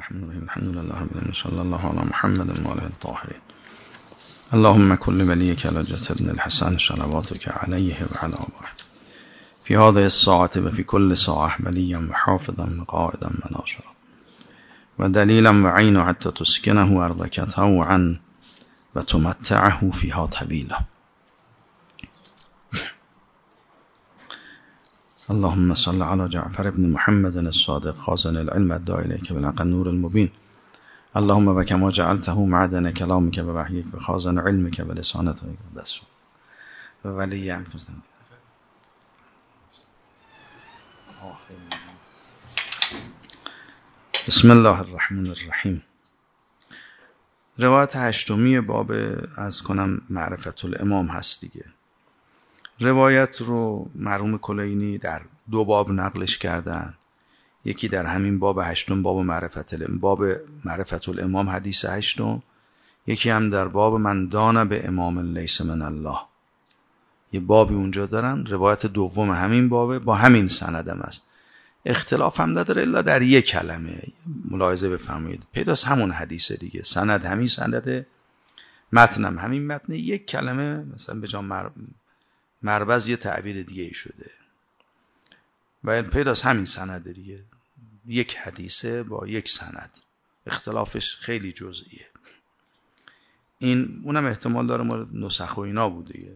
الرحمن الرحیم الحمد لله رب العالمین صلی الله علی محمد و آله الطاهرین. اللهم كل وليك الحجة ابن الحسن صلواتك عليه وعلى آبائه في هذه الساعة وفي كل ساعة وليا وحافظا وقائدا وناصرا ودليلا وعينا حتى تسكنه أرضك طوعا وتمتعه فيها طويلا. اللهم صل على جعفر بن محمد الصادق خازن العلم الداعي إليك بالحق النور المبين. اللهم وكما جعلته معدن كلامك ووحيك وخازن علمك ولسانتك ودسه وولي عنك. بسم الله الرحمن الرحیم. روایت هشتمی باب از کنم معرفت الامام هست دیگه. روایت رو مرحوم کلینی در دو باب نقلش کردن. یکی در همین باب هشتم باب معرفت الامام حدیث هشتم، یکی هم در باب من دان به امام لیس من الله. یه بابی اونجا دارن. روایت دوم همین بابه با همین سندم است. اختلاف هم نداره الا در یک کلمه. ملاحظه بفرمایید، پیداست همون حدیثه دیگه، سند همین سنده، متنم همین متنه، یک کلمه مثلا به جای مربز یه تعبیر دیگه ای شده و پیداست همین سند دیگه، یک حدیثه با یک سند، اختلافش خیلی جزئیه. اونم احتمال داره مورد نسخ و اینا بود دیگه.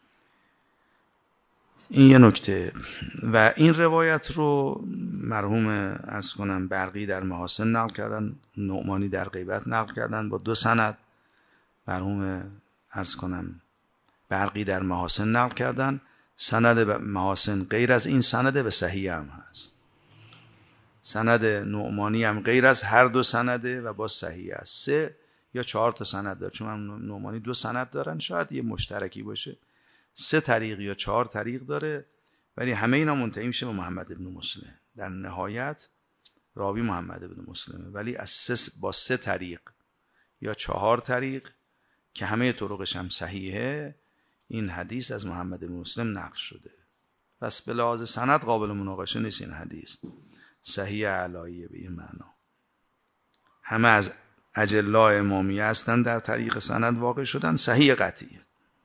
این یه نکته. و این روایت رو مرحوم عرض کنم برقی در محاسن نقل کردن، نعمانی در غیبت نقل کردن با دو سند. مرحوم عرض کنم برقی در محاسن نقل کردن. سند محاسن غیر از این سند به صحیح هم هست. سند نعمانی هم غیر از هر دو سنده و با صحیح است. 3 یا 4 تا سند داره، چون هم نعمانی 2 سند دارن، شاید یه مشترکی باشه. 3 طریق یا 4 طریق داره، ولی همه اینا منتهی میشه به محمد ابن مسلم. در نهایت راوی محمد ابن مسلمه، ولی با 3 طریق یا 4 طریق که همه طرقش هم صحیحه، این حدیث از محمد بن مسلم نقل شده. پس به لحاظ سند قابل مناقشه نیست. این حدیث صحیح علاییه به این معنا. همه از اجلاء امامیه هستن در طریق سند واقع شدن، صحیح قطعی.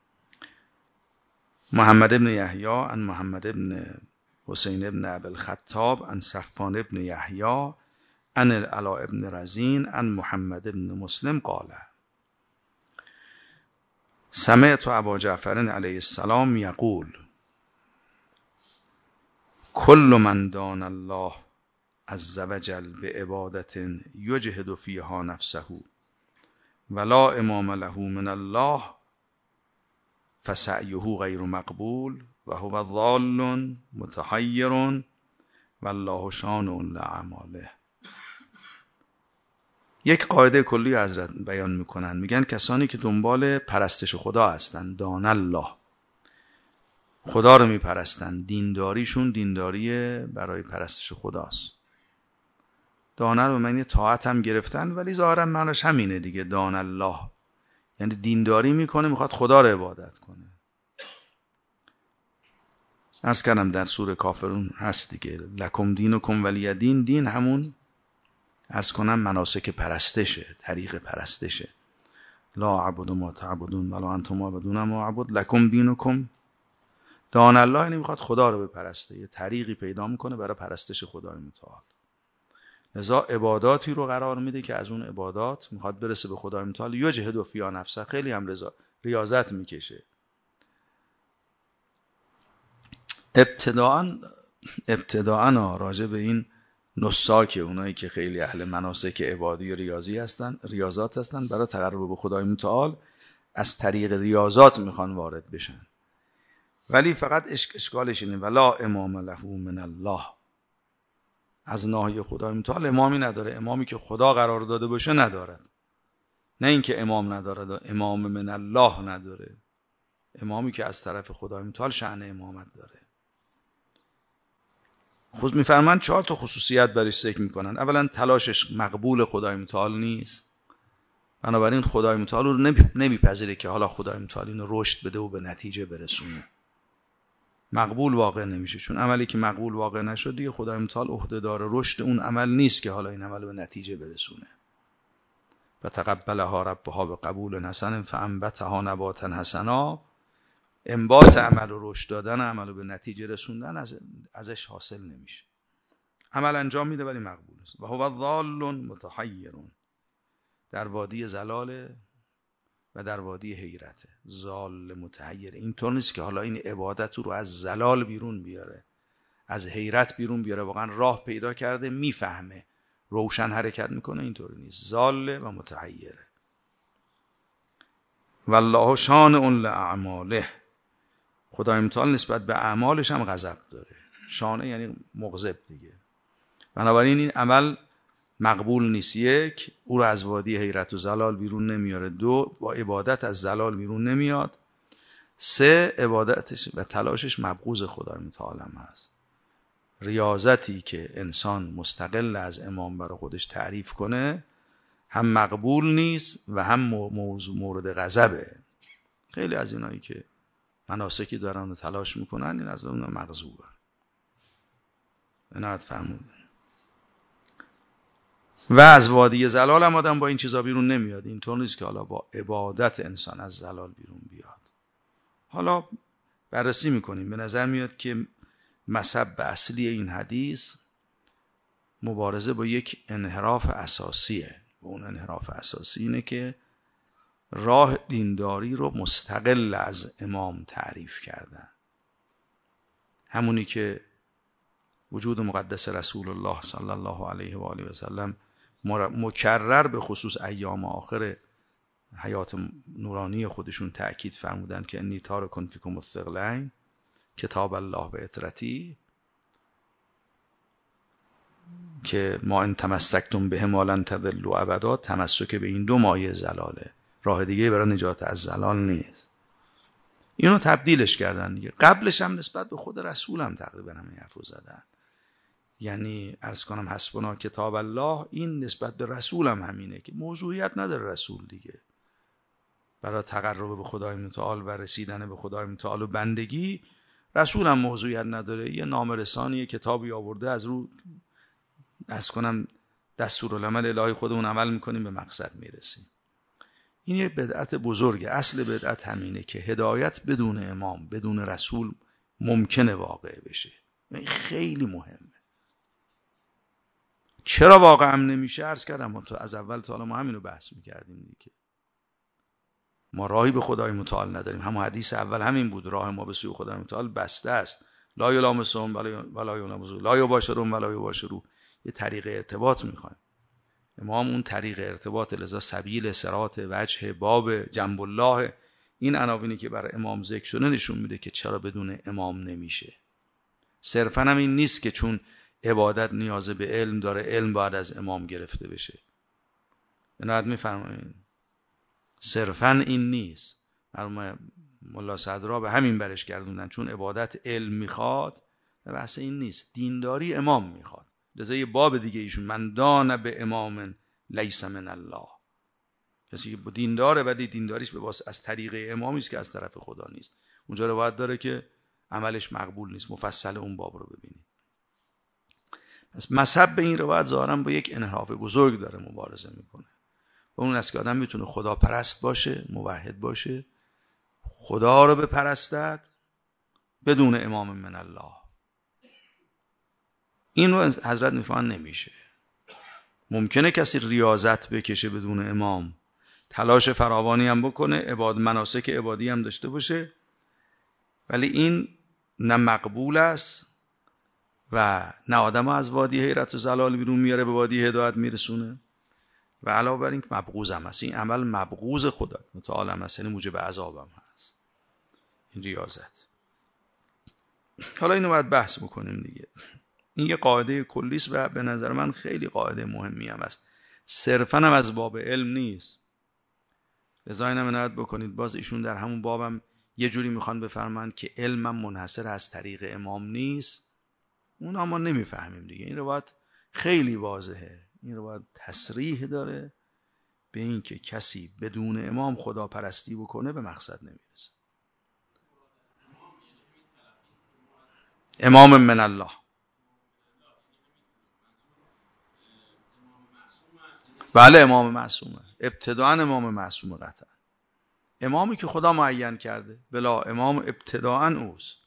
محمد بن یحیی عن محمد بن حسین بن ابی الخطاب عن صفوان بن یحیی عن العلاء بن رزین عن محمد بن مسلم قال سمعت ابا جعفر علیه السلام یقول کل من دان الله عز وجل بعبادت یجهد فیها نفسه ولا امام له من الله فسعیه غیر مقبول و هو ضال متحیر والله شان لاعماله. یک قاعده کلی حضرت بیان میکنن، میگن کسانی که دنبال پرستش خدا هستن، دان الله، خدا رو میپرستن، دینداریشون دینداری برای پرستش خداست. دانه رو معنی طاعت هم گرفتن، ولی ظاهرا معناش همینه دیگه. دان الله یعنی دینداری میکنه، میخواد خدا رو عبادت کنه. عرض کردم در سوره کافرون هست دیگه، لکم دینکم ولی دین. دین همون عرض کنم مناسک پرستشه، طریق پرستشه. لا اعبد ما تعبدون ولا انتم عابدون ما اعبد لکم دینکم. دان الله یعنی میخواد خدا رو بپرسته، یه طریقی پیدا میکنه برای پرستش خدای متعال. لذا عباداتی رو قرار میده که از اون عبادات میخواد برسه به خدای متعال. یجهد فیها نفسه، خیلی هم ریاضت میکشه. ابتداءً راجع به این نساک، اونایی که خیلی اهل مناسک عبادی و ریاضات هستن، برای تقرب به خدای متعال از طریق ریاضات میخوان وارد بشن. ولی فقط اشکالش اینه ولا امام له من الله، از ناحیه خدای متعال امامی نداره. امامی که خدا قرار داده باشه ندارد. نه اینکه امام نداره، امام من الله نداره. امامی که از طرف خدای متعال شأن امامت داره. خود میفرمان 4 تا خصوصیت برش ذکر میکنن. اولا تلاشش مقبول خدای متعال نیست، بنابراین خدای متعال رو نمیپذیره که حالا خدای متعال اینو رشد بده و به نتیجه برسونه. مقبول واقع نمیشه. چون عملی که مقبول واقع نشد دیگه خدای متعال عهدهدار رشد اون عمل نیست که حالا این عمل به نتیجه برسونه. و تقبلها ربها به قبول حسن فانبتها نباتا حسنا. انبات عمل و رشد دادن عمل و به نتیجه رسوندن ازش حاصل نمیشه. عمل انجام میده ولی مقبول است. و هو ضال متحیر، در وادی زلال و در وادی حیرته. ضال متحیر، اینطور نیست که حالا این عبادت رو از زلال بیرون بیاره، از حیرت بیرون بیاره، واقعا راه پیدا کرده، میفهمه، روشن حرکت میکنه. اینطوری نیست، ضال و متحیره. والله شانع لاعماله، خدای متعال نسبت به اعمالش هم غضب داره. شانع یعنی مغضب دیگه. بنابراین این عمل مقبول نیست. یک، او رو از وادی حیرت و زلال بیرون نمیاره. دو، با عبادت از زلال بیرون نمیاد. سه، عبادتش و تلاشش مبغوض خدای متعال هم هست. ریاضتی که انسان مستقل از امام برای خودش تعریف کنه هم مقبول نیست و هم موضوع مورد غضبه. خیلی از اینایی که مناسکی دارن و تلاش میکنن این از اون مغضوبه. عنایت فرمودن. و از وادی زلال هم آدم با این چیزا بیرون نمیاد. اینطور نیست که حالا با عبادت انسان از زلال بیرون بیاد. حالا بررسی میکنیم. به نظر میاد که مصب اصلی این حدیث مبارزه با یک انحراف اساسیه. و اون انحراف اساسی اینه که راه دینداری رو مستقل از امام تعریف کردن. همونی که وجود مقدس رسول الله صلی الله علیه و آله و سلم مکرر به خصوص ایام آخر حیات نورانی خودشون تأکید فرمودن که انی تارکن فیکم الثقلین کتاب الله و اطرتی، که ما ان تمسکتم به ما لن تضلوا ابدا. تمسک به این دو مایه زلاله، راه دیگه برای نجات از زلال نیست. اینو تبدیلش کردن دیگه. قبلش هم نسبت به خود رسول هم تقریبا همین حرفو زدن. یعنی عرض کنم حسبنا کتاب الله، این نسبت به رسول هم همینه که موضوعیت نداره رسول دیگه. برای تقرب به خدای متعال و رسیدن به خدای متعال و بندگی رسول هم موضوعیت نداره. یه نامرسانی کتابی آورده، از رو عرض کنم دستورالعمل الهی خودمون عمل میکنیم به مقصد میرسیم. این یه بدعت بزرگه. اصل بدعت همینه که هدایت بدون امام، بدون رسول ممکنه واقع بشه. این خیلی مهمه. چرا واقعا نمیشه؟ عرض کردم تو از اول تا حالا ما همینو بحث میکردیم دیگه. ما راهی به خدای متعال نداریم. همون حدیث اول همین بود، راه ما به سوی خدای متعال بسته است. لا یلامسون ولا یلامسون، لا یباشرون ولا یباشرون. یه طریق ارتباط میخوایم. امام اون طریق ارتباط، لذا سبیل، صراط، وجه، باب، جنب الله، این عناوینی که برای امام ذکر شده نشون میده که چرا بدون امام نمیشه. صرفا هم این نیست که چون عبادت نیاز به علم داره، علم باید از امام گرفته بشه. عنایت میفرمایید. صرفا این نیست. مرحوم ملا صدرا به همین برش گردوندن، چون عبادت علم میخواد. بحث این نیست، دینداری امام میخواد. لذا یه باب دیگه ایشون من دان به امام لیس من الله، کسی که دینداره ولی دینداریش به واسطه از طریق امامی است که از طرف خدا نیست. اونجا روایت داره که عملش مقبول نیست. مفصل اون باب رو ببینید. پس مذهب به این روایت ظاهرا با یک انحراف بزرگ داره مبارزه میکنه. و اون است که آدم میتونه خدا پرست باشه، موحد باشه، خدا رو بپرستد بدون امام من الله. این رو حضرت میفهمن نمیشه. ممکنه کسی ریاضت بکشه بدون امام، تلاش فراوانی هم بکنه، مناسک عبادی هم داشته باشه، ولی این نه مقبول است و نه آدم از وادی حیرت و زلال بیرون میاره به وادی هدایت میرسونه، و علاوه بر این مبغوض هم هست. این عمل مبغوض خدا متعال هم هست، یعنی موجب عذاب هم هست این ریاضت. حالا اینو باید بحث بکنیم دیگه. این یه قاعده کلیست و به نظر من خیلی قاعده مهمی هم است. صرفا هم از باب علم نیست. لذا اینم عنایت بکنید. باز ایشون در همون بابم یه جوری میخوان بفرمایند که علمم منحصر از طریق امام نیست. اونا ما نمیفهمیم دیگه. این روایت خیلی واضحه. این روایت تصریح داره به این که کسی بدون امام خدا پرستی بکنه به مقصد نمیرسه. امام من الله. بله امام معصومه، ابتداء امام معصومه قطعا، امامی که خدا معین کرده، بلا امام ابتداء اوست.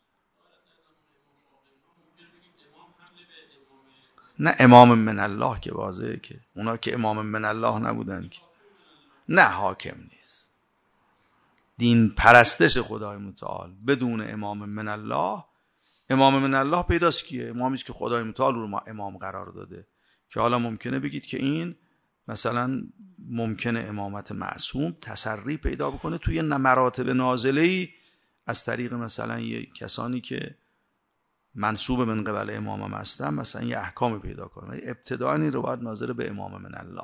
نه امام من الله که واضحه که اونا که امام من الله نبودن که، نه حاکم نیست. دین پرستش خدای متعال بدون امام من الله. امام من الله پیداست کیه؟ امامیش که خدای متعال رو امام قرار داده، که حالا ممکنه بگید که این مثلا ممکنه امامت معصوم تسری پیدا بکنه توی مراتب نازله‌ای از طریق مثلا یه کسانی که منصوب من قبل امام هستن، مثلا یه احکامی پیدا کنه. ابتداء این روایت ناظر به امام من الله.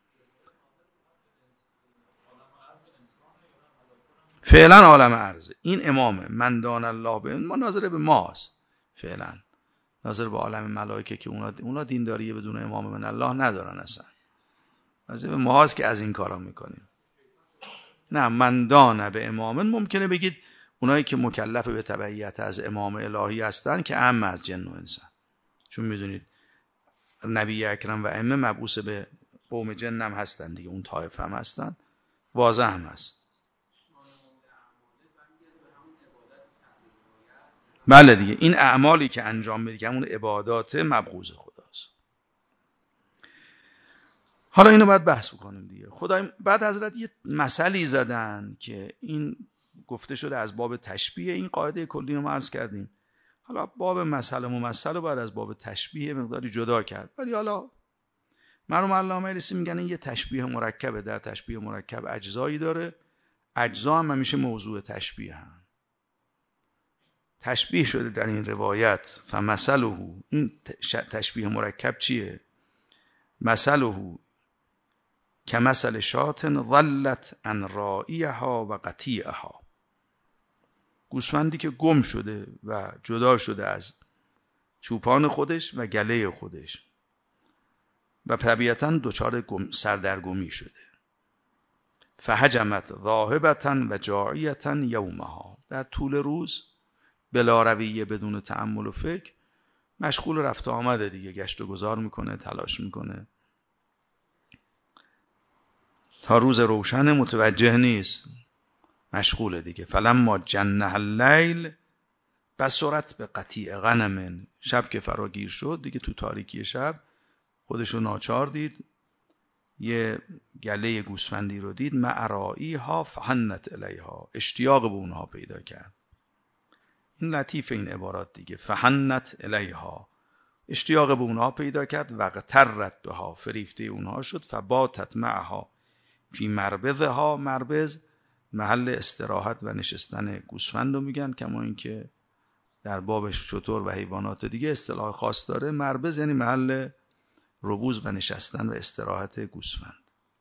فعلا عالم عرضه این امامه، من دان الله به ما ناظر به ماست، فعلا ناظر به عالم ملائکه که اونا دینداری بدون امام من الله ندارن اصلا، ناظر به ماست که از این کارا میکنیم. نه من دان به امامن ممکنه بگید اونایی که مکلف به تبعیت از امام الهی هستن که اعم از جن و انسان، چون میدونید نبی اکرم و ائمه مبعوث به قوم جن هم هستن دیگه، اون طایفه هم هستن، واضح هم هست. بله دیگه این اعمالی که انجام میدید که همون عبادات مبغوض خداست. حالا اینو باید بحث بکنیم دیگه. خدای بعد حضرت یه مثلی زدن که این گفته شده از باب تشبیه، این قاعده کلی رو ما عرض کردیم. حالا باب مثل و ممثل رو بعد از باب تشبیه مقداری جدا کرد، ولی حالا مرحوم علامه ایلچی میگن این یه تشبیه مرکبه، در تشبیه مرکب اجزایی داره، اجزا هم همیشه موضوع تشبیه هم. تشبیه شده در این روایت فمثله، این تشبیه مرکب چیه؟ مثله کمثل شاة ضلت عن رائیها و قطیعها، گوسفندی که گم شده و جدا شده از چوپان خودش و گله خودش و طبیعتاً دچار سردرگمی شده. فهجمت ذاهبة و جاعیة یومها، در طول روز بلا رویه بدون تأمل و فکر مشغول رفت آمده دیگه، گشت و گذار میکنه، تلاش میکنه تا روز روشن متوجه نیست، مشغوله دیگه. فلما جنح اللیل بصرت به قطیع غنم، شب که فراگیر شد دیگه تو تاریکی شب خودشو ناچار دید، یه گله گوسفندی رو دید، مع رائیها فحنت الیها، اشتیاق به اونها پیدا کرد. این لطیف این عبارات دیگه، فحنت الیها، اشتیاق به اونها پیدا کرد، و غترت بها، فریفته اونها شد، فباتت معها فی مربضها، مربض محل استراحت و نشستن گوسفند رو میگن، کما اینکه در باب شتر و حیوانات دیگه اصطلاح خاص داره. مربض یعنی محل ربوز و نشستن و استراحت گوسفند.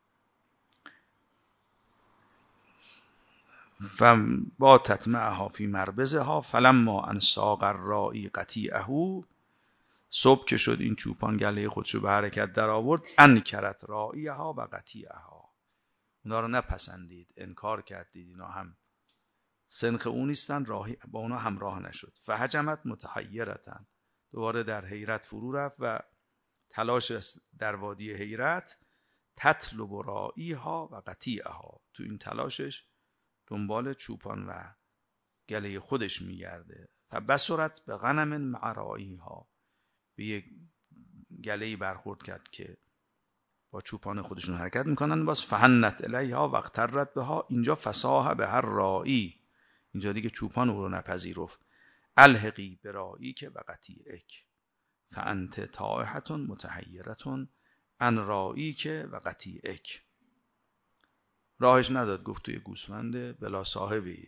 فباتت معها فی مربضها فلما ان ساق الراعی قطیعه، صبح که شد این چوپان گله خودشو به حرکت در آورد، انکرت راعیها و قطیعها، اونا رو نپسندید، انکار کردید، اینا هم سنخ اون نیستن، با اونا همراه نشد. فهجمت متحیرتن، دوباره در حیرت فرو رفت و تلاش در وادی حیرت، تطلب راعیها و قطیعها، تو این تلاشش دنبال چوپان و گله خودش میگرده. فبصرت به غنم مع راعیها، به یک گله‌ای برخورد کرد که با چوپان خودشون حرکت میکنن، باز فحنت الیها و اغترت بها، اینجا فصاح به هر راعی، اینجا دیگه چوپان او رو نپذیرفت، الحقی به راعی که و قطیعک فانت تائهة متحیرة عن راعی که و قطیعک، راهش نداد، گفت توی گوسفند بلا صاحبی.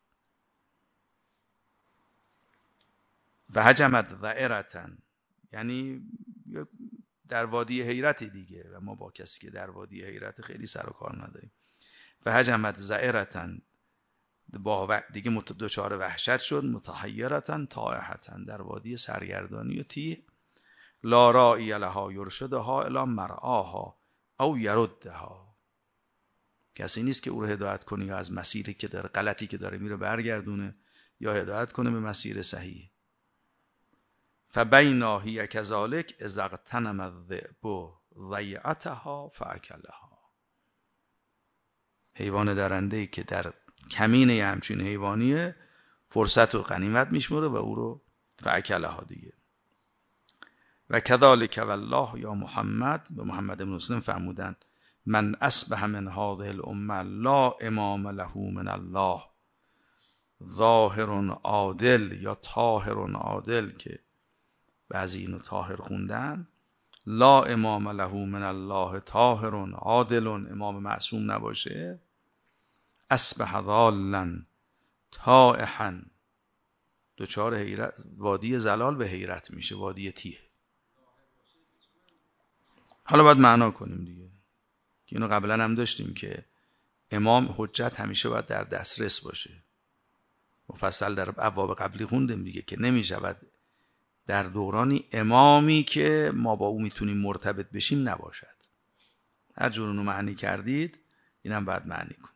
و هجمت ضعرتن، یعنی در وادی حیرت دیگه، و ما با کسی که در وادی حیرت خیلی سر و کار نداریم. و هجمت ضعرتن، با دیگه دچار وحشت شد، متحیرتن تائهتن، در وادی سرگردانی و تیه. لا راعی لها یرشدها الی مرعاها او یردها، کسی نیست که او رو هدایت کنه یا از مسیری که داره، غلطی که داره میره برگردونه، یا هدایت کنه به مسیر صحیح. فبینا هی کذالک اذا اغتنم الذئب ضیعتها فاکلها. حیوان درنده‌ای که در کمین همچین حیوانیه فرصت و غنیمت میشمره و او رو فاکلها دیگه. و کذالک والله یا محمد، به محمد بن مسلم فرمودن من اصبح من هذه الامه لا امام له من الله ظاهر عادل یا طاهر عادل، که بعضی اینو طاهر خوندن، لا امام له من الله طاهر عادل، امام معصوم نباشه، اصبح ضالا طائحا، دچار حیرت، وادی زلال به حیرت میشه، وادی تیه. حالا باید معنا کنیم دیگه که اینو قبلا هم داشتیم که امام حجت همیشه باید در دسترس باشه. مفصل در ابواب قبلی خوندیم دیگه که نمیشود در دورانی امامی که ما با او میتونیم مرتبط بشیم نباشد. هر جور اونو معنی کردید اینم باید معنی کن.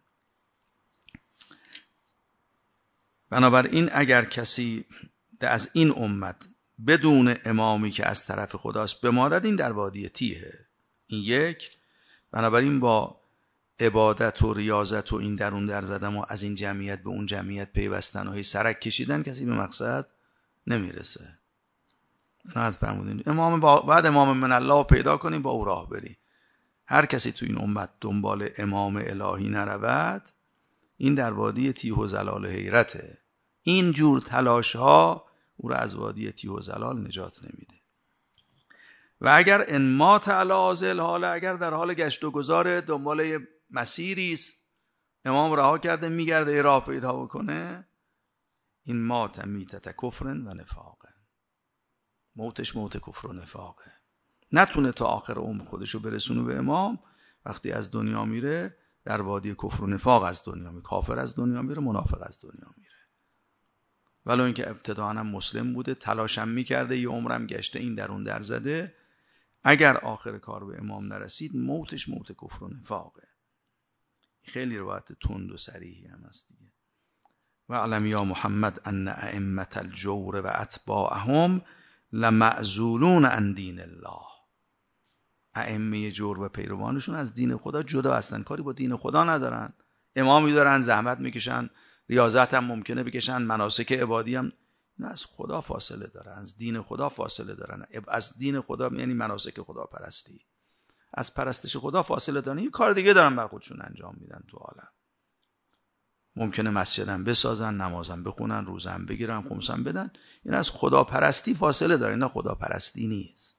بنابراین اگر کسی از این امت بدون امامی که از طرف خداست بماند، این در وادی تیه. این یک. بنابراین با عبادت و ریاضت و این درون در زدن و از این جمعیت به اون جمعیت پیوستن و هی سرک کشیدن کسی به مقصد نمیرسه. راحت فرمودین امام بعد امام من الله پیدا کنیم با او راه بریم. هر کسی تو این امت دنبال امام الهی نرود، این در وادی تیه و زلال حیرته. این جور تلاش ها او را از وادی تیه و زلال نجات نمیده. و اگر ان مات علی هذه الحال، اگر در حال گشت و گذار دنبال مسیری است، امام رها کرده میگرده راه پیدا بکنه، این مات میتت کفر و نفاقه، موتش موت کفر و نفاقه. نتونه تا آخر عمر خودشو برسونه به امام، وقتی از دنیا میره در وادی کفر و نفاق از دنیا میره، کافر از دنیا میره، منافق از دنیا میره. ولو اینکه ابتداء هم مسلم بوده، تلاشم میکرده، یه عمرم گشته این درون در زده، اگر آخر کار به امام نرسید موتش موت کفر و نفاقه. خیلی روایت تند و صریحی هم هست دیگه. و علم یا محمد ان ائمه الجور و اتباعهم لمعزولون عن دین الله. ائمه جور و پیروانشون از دین خدا جدا هستن، کاری با دین خدا ندارن. امامی دارن، زحمت میکشن، ریاضت هم ممکنه بکشن، مناسک عبادی هم نه، از خدا فاصله دارن، از دین خدا فاصله دارن. از دین خدا یعنی مناسک خدا پرستی، از پرستش خدا فاصله دارن، یه کار دیگه دارن بر خودشون انجام میدن تو عالم. ممکنه مسجدم بسازن، نمازم بخونن، روزم بگیرن، خمسم بدن، این از خدا پرستی فاصله داره. نه، خدا پرستی نیست.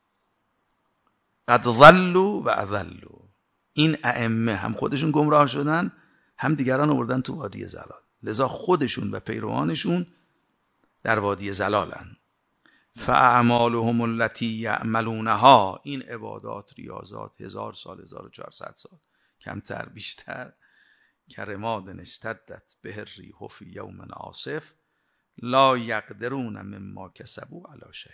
قد ضلوا و اضلوا. این ائمه هم خودشون گمراه شدن، هم دیگران آوردن تو وادی زلال، لذا خودشون و پیروانشون در وادی زلالن. فاعمالهم التي يعملونها، این عبادات ریاضات 1000 سال 1400 سال کمتر بیشتر، کرماد اشتدت به الریح فی یوم عاصف لا یقدرون مما کسبوا علی شیء.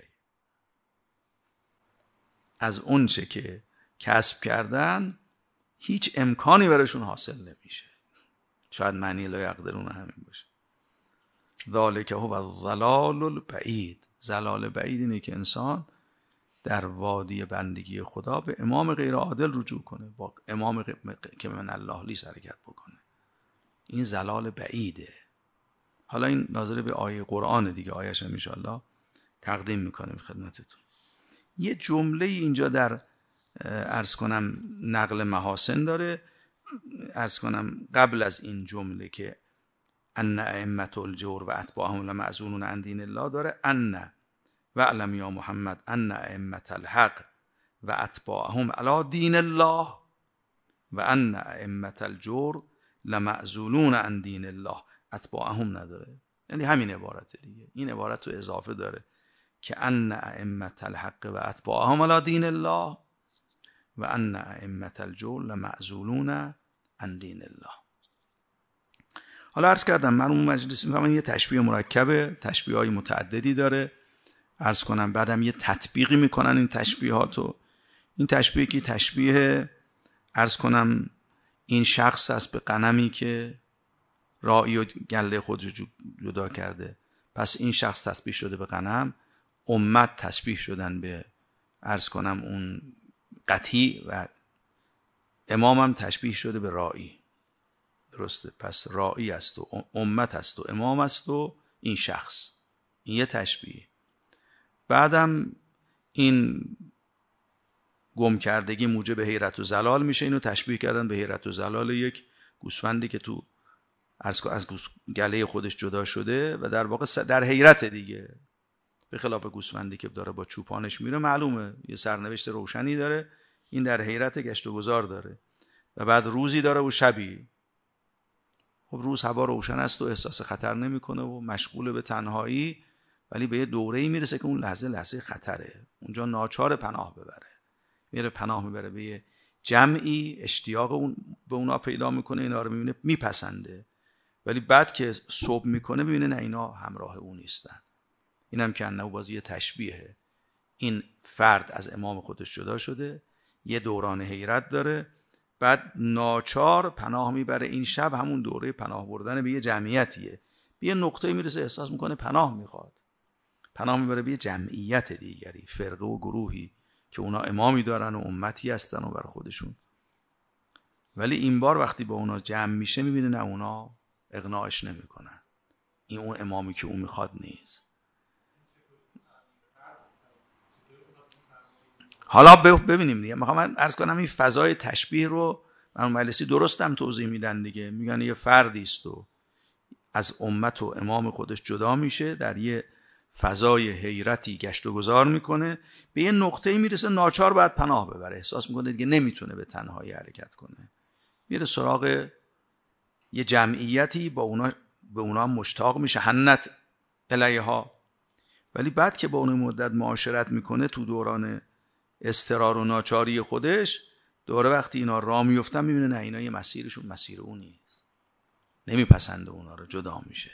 از اون چه که کسب کردن هیچ امکانی براشون حاصل نمیشه. شاید معنی لا یقدرون همین باشه. ذالک هو الضلال البعید. ضلال بعید اینه که انسان در وادی بندگی خدا به امام غیر عادل رجوع کنه، با امام که من الله لیس حرکت بکنه. این ضلال بعیده. حالا این ناظر به آیه قرآن دیگه، آیه‌اش هم ان شاء الله تقدیم میکنیم خدمتتون. یه جمله اینجا در عرض کنم نقل محاسن داره. عرض کنم قبل از این جمله که ان ائمه الجور و اتباعهم لمعزولون عن دین الله داره ان و علم یا محمد ان ائمه الحق و اتباعهم علی دین الله و ان ائمه الجور لمعزولون عن دین الله. اتباعهم نداره، یعنی همین عبارت دیگه. این عبارت رو اضافه داره که ان ائمه الحق و اتباعهم علی دین الله و ان ائمه الجور لمعزولون عن دین الله. حالا عرض کردم من اون مجلس میفهمن یه تشبیه مرکبه، تشبیه‌های متعددی داره. عرض کنم بعدم یه تطبیقی میکنن این تشبیهاتو. این تشبیه که تشبیه عرض کنم این شخص است به غنمی که راعی و گله خودش جدا کرده، پس این شخص تشبیه شده به غنم، امت تشبیه شدن به عرض کنم اون قطیع و امام هم تشبیه شده به راعی. درسته؟ پس راعی است و امت است و امام است و این شخص. این یه تشبیه. بعدم این گم کردگی موجب حیرت و ضلال میشه. اینو تشبیه کردن به حیرت و ضلال یک گوسفندی که تو از گله خودش جدا شده و در واقع در حیرت دیگه، به خلاف گوسفندی که داره با چوپانش میره معلومه یه سرنوشت روشنی داره، این در حیرت گشت و گذار داره و بعد روزی داره و شبی. خب روز هوا روشن است و احساس خطر نمیکنه و مشغول به تنهایی، ولی به یه دوره‌ای میرسه که اون لحظه خطره، اونجا ناچار پناه ببره، میره پناه میبره به یه جمعی، اشتیاق اون به اونا پیدا میکنه، اینا رو میبینه میپسنده، ولی بعد که صبح میکنه ببینه نه اینا همراه اون نیستن. اینم که انه باز یه تشبیهه. این فرد از امام خودش جدا شده، یه دوران حیرت داره، بعد ناچار پناه میبره. این شب همون دوره پناه بردن به یه جمعیتیه، به یه نقطه میرسه احساس میکنه پناه میخواد، پناه میبره به یه جمعیت دیگری، فرقه و گروهی که اونا امامی دارن و امتی هستن و بر خودشون. ولی این بار وقتی با اونا جمع میشه میبینه نه اونا اقناعش نمیکنن، این اون امامی که اون میخواد نیست. حالا ببینیم دیگه. من عرض کنم این فضای تشبیه رو من مجلسی درستم توضیح میدن دیگه. میگن یه فردی است و از امت و امام خودش جدا میشه، در یه فضای حیرتی گشت و گذار میکنه، به یه نقطه‌ای میرسه ناچار باید پناه ببره، احساس میکنه دیگه نمیتونه به تنهایی حرکت کنه، میره سراغ یه جمعیتی، به اونا مشتاق میشه، حنت الیها. ولی بعد که با اون مدت معاشرت میکنه تو دوران اضطرار و ناچاری خودش، دوره وقتی اینا راه میفتن میبینه نه اینا یه مسیرشون مسیر اون نیست، نمیپسنده اونا رو، جدا میشه.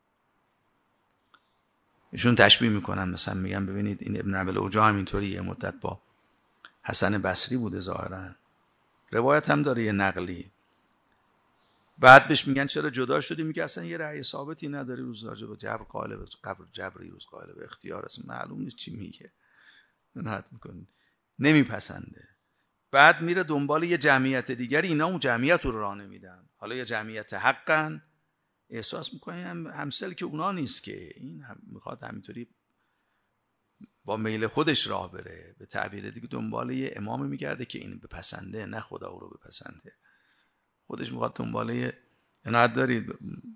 ایشون تشبیه میکنن، مثلا میگن ببینید این ابن ابی الاوجاع هم اینطوری یه مدت با حسن بصری بوده، ظاهرا روایت هم داره یه نقلی. بعد بهش میگن چرا جدا شدی؟ میگه اصلا یه رأی ثابتی نداری، روز راجع به جبر قائل، قبر جبری روز قائل به اختیار است، معلوم نیست چی میگه، نهایت میکنه، نمیپسنده. بعد میره دنبال یه جمعیت دیگری، اینا اون جمعیت رو راه نمیدن، حالا یه جمعیت حقاً، احساس میکنه همسل که اونا نیست، که این میخواد همینطوری با میل خودش راه بره، به تعبیر دیگه دنبال یه امام میگرده که این بپسنده، نه خدا او رو بپسنده، خودش میخواد دنبال یه عنایت دارید.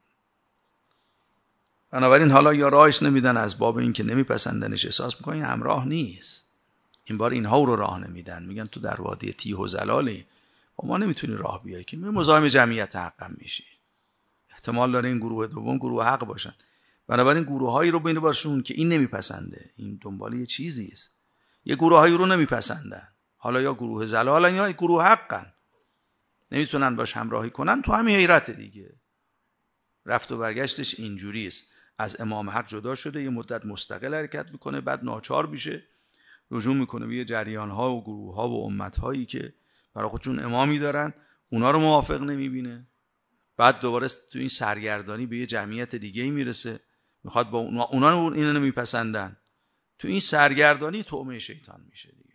بنابراین حالا یا راهش نمیدن از باب این که نمیپسندنش، احساس میکنه این همراه نیست، این بار اینها رو راه نمیدن، میگن تو در وادی تیه و زلالی و ما نمیتونی راه بیایی که مزاحم جمعیت حق میشی، احتمال داره این گروه دوم گروه حق باشن. بنابراین گروهایی رو بین باشون که این نمیپسنده، این دنبال یه چیزی است، یه گروهایی رو نمیپسندن، حالا یا گروه زلالن یا گروه حقن، نمیتونن باش همراهی کنن، تو همین حیرت دیگه. رفت و برگشتش اینجوری است، از امام حق جدا شده، یه مدت مستقل حرکت میکنه، بعد ناچار میشه رجوع میکنه به جریان ها و گروه ها و امت هایی که برای خودشون امامی دارن، اونا رو موافق نمیبینه، بعد دوباره تو این سرگردانی به یه جمعیت دیگه‌ای میرسه، میخواد با اونا اینو نمیپسندن، تو این سرگردانی طعمه شیطان میشه دیگه.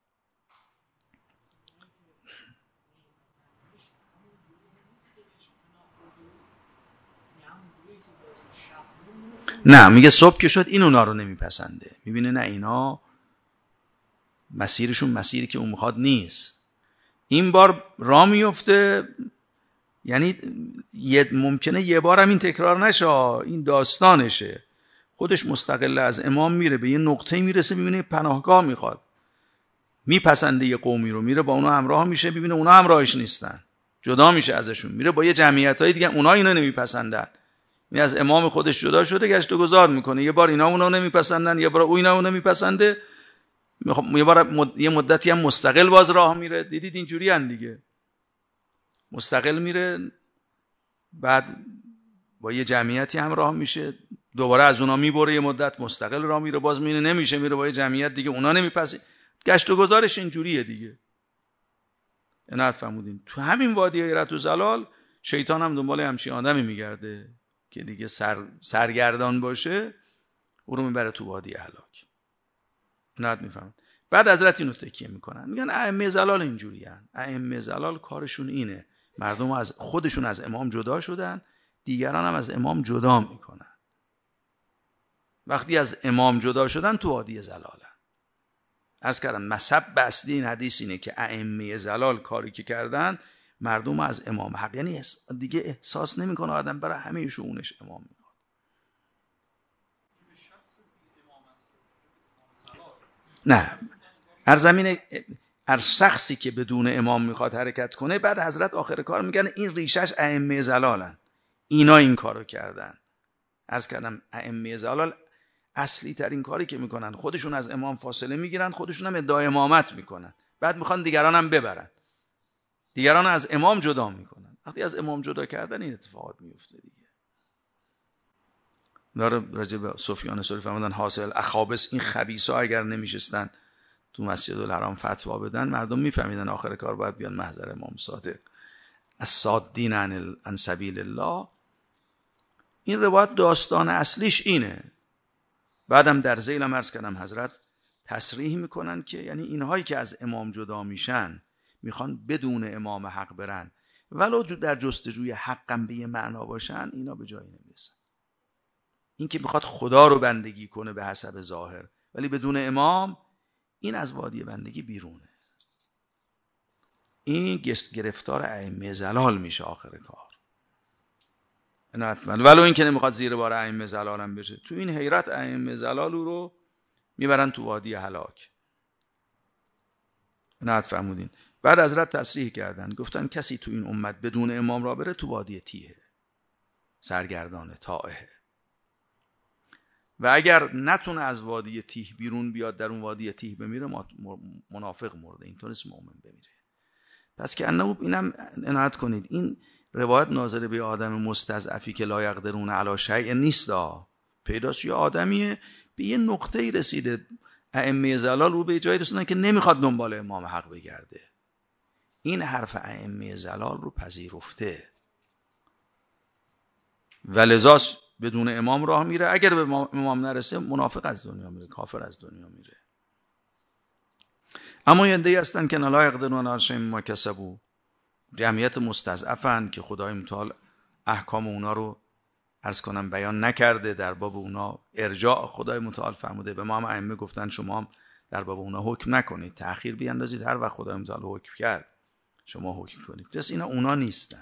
نه، میگه صبح که شد این اونا رو نمیپسنده، میبینه نه اینا مسیرشون مسیری که اون میخواد نیست، این بار راه میفته. یعنی ممکنه یه بار هم این تکرار نشه، این داستانشه، خودش مستقل از امام میره به یه نقطه میرسه، میبینه پناهگاه میخواد، میپسنده یه قومی رو، میره با اونا همراه میشه، ببینه اونا همراهش نیستن، جدا میشه ازشون، میره با یه جمعیتای دیگه، اونا اینو نمیپسندن، این از امام خودش جدا شده، گشت و گذار میکنه، یه بار اینا اونو نمیپسندن، یه بار اونا اونو نمیپسنده، یه بار یه مدتی هم مستقل باز راه میره. دیدید اینجوری ان دیگه، مستقل میره، بعد با یه جمعیتی هم راه میشه، دوباره از اونا میبره، یه مدت مستقل راه میره، باز میره نمیشه، میره با یه جمعیت دیگه، اونا نمیپسند، گشت و گذارش اینجوریه دیگه. اینا فهمودین تو همین وادی حیرت و ضلال شیطان هم دنبال همچین آدمی میگرده که دیگه سرگردان باشه، او رو میبره تو وادی هلاک. نهایت میفهمن. بعد حضرت اینو تکیه میکنن، میگن ائمه ضلال اینجوری هن. ائمه ضلال کارشون اینه مردم از خودشون از امام جدا شدن، دیگران هم از امام جدا میکنن. وقتی از امام جدا شدن تو وادی ضلالن. عرض کردم مذهب اصلی این حدیث اینه که ائمه ضلال کاری که کردن مردم از امام حق، یعنی دیگه احساس نمیکنه آدم برای همه شؤونش امام میخواد. نه، هر شخصی که بدون امام میخواد حرکت کنه، بعد حضرت آخر کار میگن این ریشش ائمه ضلالن، اینا این کارو کردن. عرض کردم ائمه ضلال اصلی ترین کاری که میکنن خودشون از امام فاصله میگیرن، خودشون هم ادعای امامت میکنن، بعد میخوان دیگران هم ببرن، دیگران از امام جدا میکنن. وقتی از امام جدا کردن این اتفاقات میفته دیگه. داره راجع به سفیان ثوری فرمودن حاصل اخابس، این خبیثا اگر نمیشستن تو مسجد الحرام فتوا بدن، مردم میفهمیدن آخر کار باید بیان محضر امام صادق. الصادین عن سبیل الله. این روایت داستان اصلیش اینه. بعدم در ذیل عرض کردم حضرت تصریح میکنن که یعنی اینهایی که از امام جدا میشن میخوان بدون امام حق برن، ولو در جستجوی حقم به یه معنا باشن، اینا به جایی نمیرسن. این که میخواد خدا رو بندگی کنه به حسب ظاهر ولی بدون امام، این از وادی بندگی بیرونه. این گرفتار ائمه ضلال میشه آخر کار. ولو این که نمیخواد زیر بار ائمه ضلال هم بشه، تو این حیرت ائمه ضلال رو میبرن تو وادی هلاک. نهایت فرمودین. بعد حضرت تصریح کردن، گفتن کسی تو این امت بدون امام را بره تو وادی تیه، سرگردانه، طائه. و اگر نتونه از وادی تیه بیرون بیاد، در اون وادی تیه بمیره، منافق مرده، اینطور نیست مؤمن بمیره. پس که انه اینم عنایت کنید، این روایت ناظر به آدم مستضعفی که لا یقدرون علی شیء نیست. پیداست یه آدمیه به یه نقطه‌ای رسیده، ائمه ضلال رو به جایی رسوندن که نمیخواد دنبال امام حق بگرده. این حرف ائمه ضلال رو پذیرفته و لذاش بدون امام راه میره. اگر به امام نرسه منافق از دنیا میره، کافر از دنیا میره. اما یه عده‌ای هستن که لا یقدرون علی شیء مما کسبوا، جمعیت مستضعفن که خدای متعال احکام اونا رو عرض کنم بیان نکرده، در باب اونا ارجاع خدای متعال فرموده. به ما هم ائمه گفتن شما هم در باب اونا حکم نکنید، تأخیر بیاندازید، هر وقت خدای متعال حکم کرد شما حکم کنید. پس اینا اونا نیستن.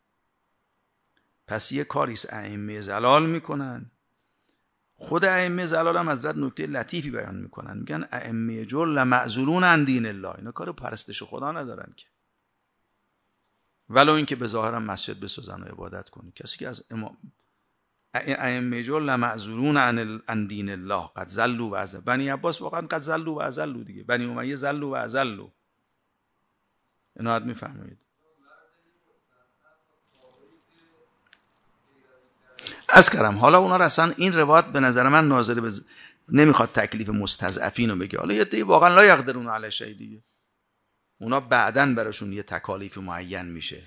پس یه کاریست ائمه ضلال میکنن. خود ائمه ضلال هم حضرت نکته لطیفی بیان میکنن، میگن ائمه جل معزولون عن دین الله، اینا کار پرستش خدا ندارن که، ولو اینکه به ظاهر هم مسجد بسازن و عبادت کنن. کسی که از امام ائمه جل معزولون عن دین الله قد ضلوا و اضلوا. بنی عباس واقعا قد ضلوا و اضلوا دیگه، بنی امیه ضلوا و اضلوا. اینا حد میفهمید. از کردم حالا اونا رو اصلا این روایت به نظر من ناظر به نمیخواد تکلیف مستضعفین رو بگه. حالا یه دی واقعا لا یقدرون علی شیء دیگه، اونا بعداً براشون یه تکالیف معین میشه.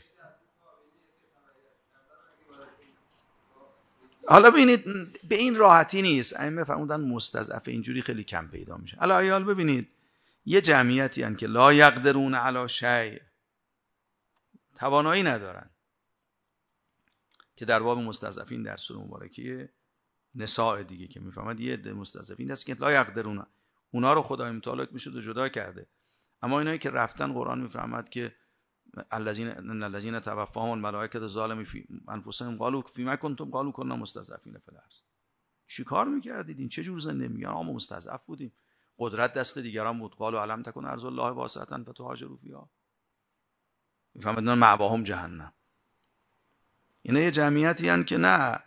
حالا ببینید به این راحتی نیست. ائمه فرمودن مستضعف اینجوری خیلی کم پیدا میشه. حالا عیال ببینید یه جمعیتی ان که لا یقدرون علی شیء، توانایی ندارن، که در باب مستضعفین در سوره مبارکه نساء دیگه که میفهمد یه عده مستضعفین هست که لا یقدرون، اونا رو خدای متعال میشد و جدا کرده. اما اینایی که رفتن قرآن میفهمد که الذين توفاهم الملائکه ظالمی فی انفسهم قالوا فیما کنتم قالوا كنا مستضعفین فی الارض. چیکار میکردید؟ این چه جور زنده میگن؟ ما مستضعف بودیم، قدرت دست دیگران بود. قالوا الم تکن ارض الله واسعه فتهاجروا فیها. میفهمدن مأواهم جهنم. اینا یه جمعیتی هن که نه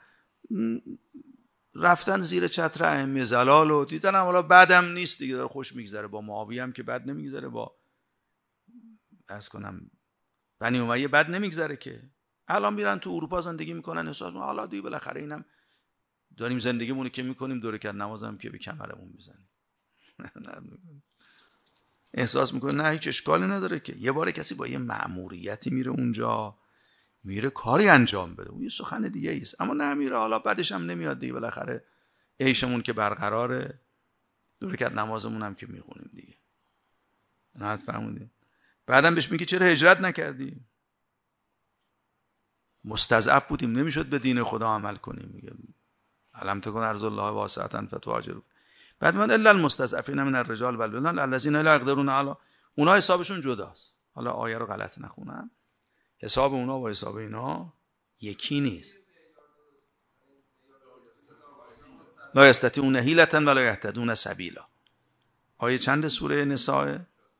رفتن زیر چتر ائمه ضلال و دیدن حالا بعدم نیست دیگه، داره خوش میگذره. با معاویه هم که بد نمیگذره، با عرض کنم بنی امیه بد نمیگذره که. الان میرن تو اروپا زندگی میکنن، احساس میکنن حالا دیگه بالاخره اینم داریم زندگیمون که میکنیم، دو رکعت نمازم که به کمرمون میزنیم. احساس میکنه نه هیچ اشکالی نداره که. یه بار کسی با یه مأموریتی میره اونجا، میره کاری انجام بده، اون یه سخن دیگه ایست. اما نه میره حالا بعدش هم نمیاد دیگه، بالاخره عیشمون که برقراره. دو رکعت نمازمون هم که میخونیم دیگه. نهایت فرمودیم. بعدم بهش میگه چرا هجرت نکردی؟ مستضعف بودیم، نمیشد به دین خدا عمل کنیم. میگه علم تکن ارض الله واسعة فتهاجروا. بعد من الا المستضعفین من الرجال والولدان الذین لا یقدرون علی، اونا حسابشون جداست. حالا آیه رو غلط نخونم، حساب اونا با حساب اینا یکی نیست. لا یستطیعون حیلة ولا یهتدون سبیلا. آیه چند سوره نساء؟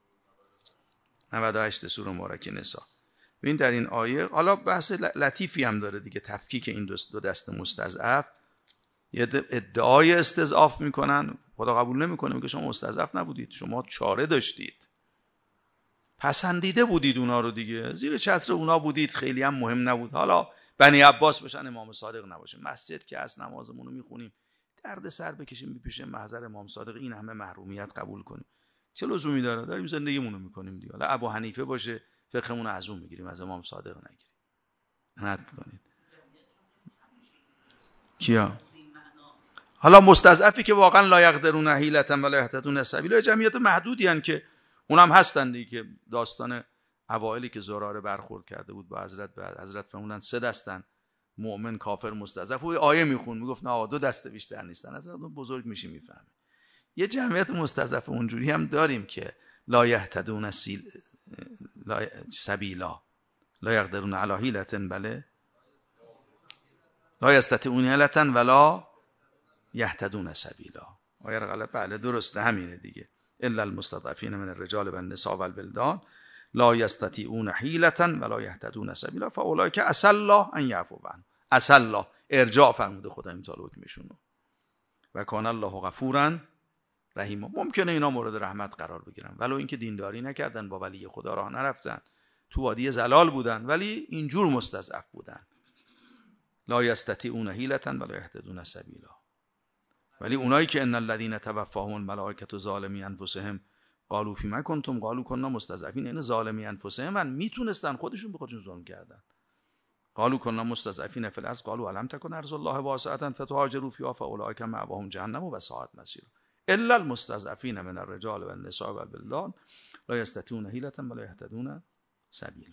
98 سوره مبارکه نساء. ببین در این آیه حالا بحث لطیفی هم داره دیگه، تفکیک این دو دست مستضعف. یه ادعای استضعاف میکنن، خدا قبول نمیکنه، میگه شما مستضعف نبودید، شما چاره داشتید، پسندیده بودید اونا رو دیگه، زیر چتر اونا بودید، خیلی هم مهم نبود. حالا بنی عباس باشن امام صادق نباشه، مسجد که از نمازمون رو میخونیم درد سر بکشیم بپیش محضر امام صادق، این همه محرومیت قبول کنیم، چه لزومی داره؟ داریم زندگیمون رو میکنیم دیگه. حالا ابو حنیفه باشه فقهمون رو از اون میگیریم، از امام صادق نگیریم. عنایت کنید. کیا؟ حالا مستضعفی که واقعا لا یقدرون حیلة ولا یهتدون سبیلا جمعیت محدودی ان که اونم هستن دیگه، که داستان اوایلی که زراره برخورد کرده بود با حضرت، بعد حضرت فرمودن 3 دستن، مؤمن، کافر، مستضعف. و آیه میخون میگفت نه 2 دسته بیشتر نیستن. حضرت بزرگ میشی میفهمه. یه جمعیت مستضعف اونجوری هم داریم که لا یهتدون سبیلا، لا یقدرون علی حیلة بله لا یستطیعون حیلة ولا یهتدون سبیلا. آیه غلط بله درسته، همینه دیگه. الا المستضعفین من الرجال والنساء والولدان لا یستطیعون حیلة ولا یهتدون سبیلا فاولئک عسى الله ان یعفو عنهم. عسى الله ارجاع فرموده خدا امتال حکمشون و کان الله غفورا رحیما. ممکنه اینا مورد رحمت قرار بگیرن، ولو اینکه دینداری نکردن، با ولی خدا راه نرفتن، تو وادی زلال بودن، ولی اینجور مستضعف بودن. لا یستطیعون حیلة ولا یهتدون سبیلا. ولی اونایی که ان الذين توفاهم الملائکه ظالمی انفسهم قالوا فیما کنتم قالوا كنا مستضعفین، این ظالمی انفسهم من میتونستن خودشون به خودشون ظلم کردن. قالوا كنا مستضعفین فی الارض قالوا الم تکن ارض الله واسعة فتهاجروا فیها فاولئک مأواهم جهنم وساءت مصیرا الا المستضعفین من الرجال والنساء والولدان لا یستطیعون حیلة ولا یهتدون سبیلا.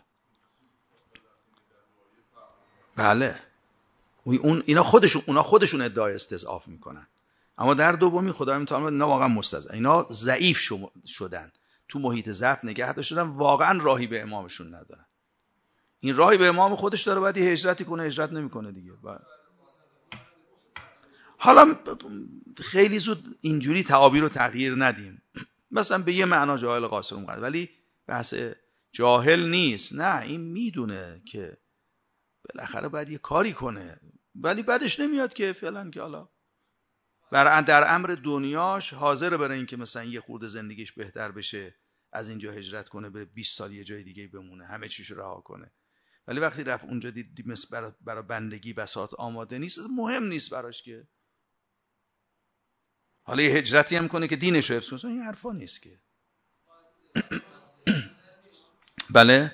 بله اونا خودشون ادعای استضعاف میکنن، اما در دومی خدای متعال اینا واقعا مستضعف، اینا ضعیف شدن، تو محیط ضعف نگه داشتن، واقعا راهی به امامشون ندارن. این راهی به امام خودش داره، باید هجرتی کنه، هجرت نمیکنه دیگه. حالا خیلی زود اینجوری تعابیر رو تغییر ندیم، مثلا به یه معنا جاهل قاصر اومد، ولی بحث جاهل نیست، نه این میدونه که بالاخره باید یه کاری کنه، ولی بعدش نمیاد که فعلا که حالا در امر دنیاش حاضر برای این که مثلا یه خورده زندگیش بهتر بشه از اینجا هجرت کنه، بره 20 سال یه جای دیگه بمونه، همه چیشو رها کنه. ولی وقتی رفت اونجا دید مثل برای بندگی بساط آماده نیست، مهم نیست براش که حالا یه هجرتی هم کنه که دینش رو حفظ کنه، این حرفا نیست که. بله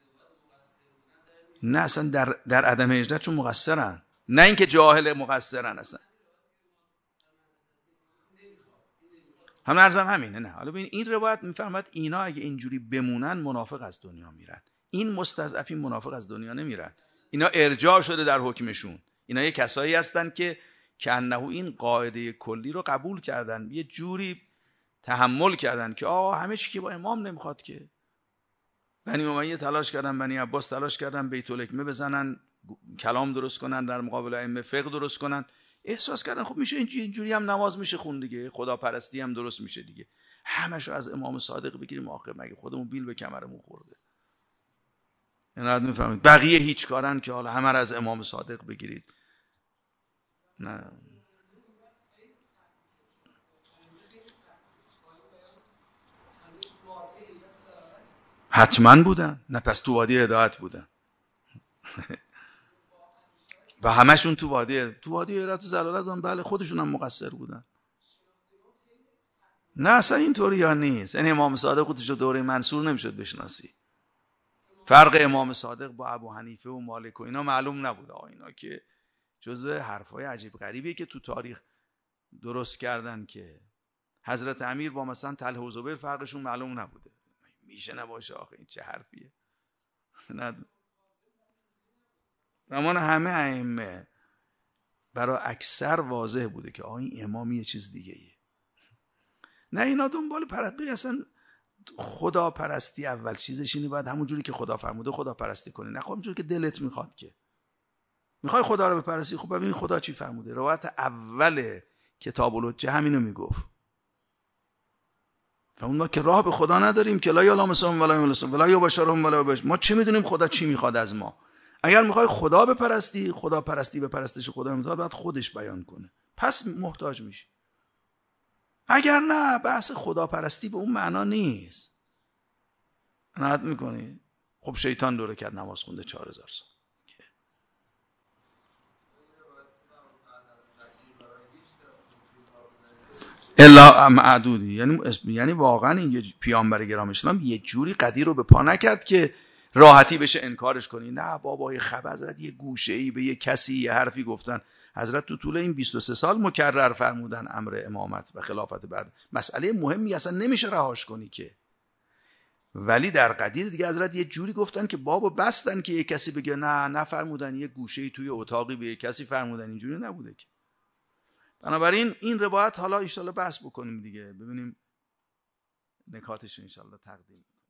نه اصلا در عدم هجرت چون مقصرن، نه اینکه جاهل مقصرن اصلا. هم ارزم همینه. نه حالا ببین این روایت میفرماد اینا اگه اینجوری بمونن منافق از دنیا میرن. این مستضعفین منافق از دنیا نمیرن، اینا ارجاع شده در حکمشون. اینا یه کسایی هستن که انه این قاعده کلی رو قبول کردن، یه جوری تحمل کردن که همه چی که با امام نمیخواد که. بنی امیه تلاش کردن، بنی عباس تلاش کردن بیت الحکمه بزنن، کلام درست کنن، در مقابل ائمه فقه درست کنن، احساس کردن خب میشه اینجوری هم نماز میشه خون دیگه، خداپرستی هم درست میشه دیگه، همشو از امام صادق بگیریم، آخر مگه خودمون بیل به کمرمون خورده؟ اینا میفهمید بقیه هیچ کارن که حالا همه رو از امام صادق بگیرید. نه حتما بودن، نه پس تو وادی هدایت بودن و همشون تو وادی هدایت و ضلالت بودن. بله خودشون هم مقصر بودن. نه اصلا اینطوری ها نیست. یعنی امام صادق خودش رو دوره منصور نمیشد بشناسی. فرق امام صادق با ابو حنیفه و مالک و اینا معلوم نبود. اینا که جزء حرفای عجیب غریبی که تو تاریخ درست کردن که حضرت امیر با مثلا طلحه و زبیر فرقشون معلوم نبوده. میشه نباشه آخه، این چه حرفیه؟ نه زمان همه ائمه برای اکثر واضح بوده که این امام یه چیز دیگه ایه. نه اینا دنبال پرستی، اصلا خدا پرستی اول چیزش اینه باید همون جوری که خدا فرموده خدا پرستی کنی، نه خب همون جوری که دلت میخواد. که میخوای خدا رو بپرستی، خب ببین خدا چی فرموده. روایت اول کتاب الحجه همینو میگفت. ما که راه به خدا نداریم که لا یلامسهم ولا یملسهم ولا یبشرهم ولا یبشر، ما چه میدونیم خدا چی میخواد از ما؟ اگر میخوای خدا بپرستی، خدا پرستی به پرستش خدا میخواد، باید خودش بیان کنه، پس محتاج میشی. اگر نه، بحث خدا پرستی به اون معنا نیست. قناعت میکنی؟ خب شیطان 2 رکعت نماز خونده 4000 سال. الا معدودی، یعنی واقعا این پیامبر گرامی اسلام یه جوری قدیر رو به پا نکرد که راحتی بشه انکارش کنی. نه بابا، خب حضرت یه گوشه‌ای به یه کسی یه حرفی گفتن. حضرت تو طول این 23 سال مکرر فرمودن امر امامت و خلافت بعد. مسئله مهمی اصلا نمیشه رهاش کنی که. ولی در قدیر دیگه حضرت یه جوری گفتن که بابا بستن که یه کسی بگه نه نفرمودن، یه گوشه‌ای توی اتاقی به یه کسی فرمودن، اینجوری نبوده که. بنابراین این روایت حالا ان شاءالله بحث بکنیم دیگه، ببینیم نکاتش ان شاءالله تقدیم